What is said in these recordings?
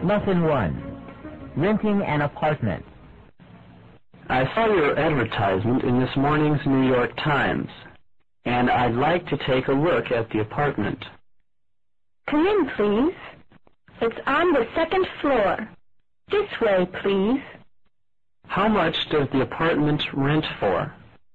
Lesson 1. Renting an apartment. I saw your advertisement in this morning's New York Times, and I'd like to take a look at the apartment. Come in, please. It's on the second floor. This way, please. How much does the apartment rent for?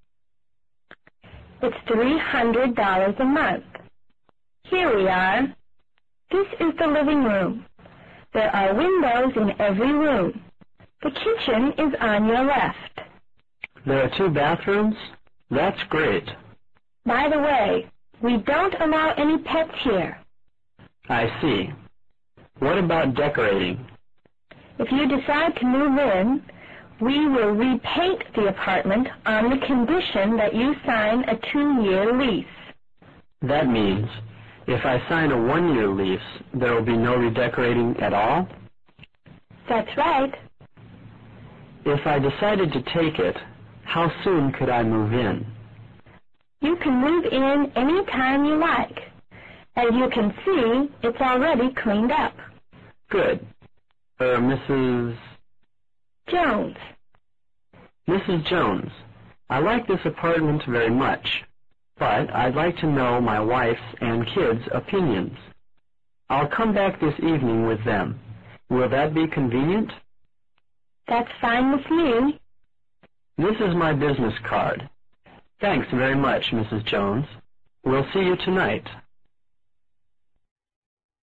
It's $300 a month. Here we are. This is the living room. There are windows in every room. The kitchen is on your left. There are 2 bathrooms? That's great. By the way, we don't allow any pets here. I see. What about decorating? If you decide to move in, we will repaint the apartment on the condition that you sign a 2-year lease. That means, if I sign a 1-year lease, there will be no redecorating at all? That's right. If I decided to take it, how soon could I move in? You can move in any time you like. As you can see, it's already cleaned up. Good. Mrs. Jones. Mrs. Jones, I like this apartment very much, but I'd like to know my wife's and kids' opinions. I'll come back this evening with them. Will that be convenient? That's fine with me. This is my business card. Thanks very much, Mrs. Jones. We'll see you tonight.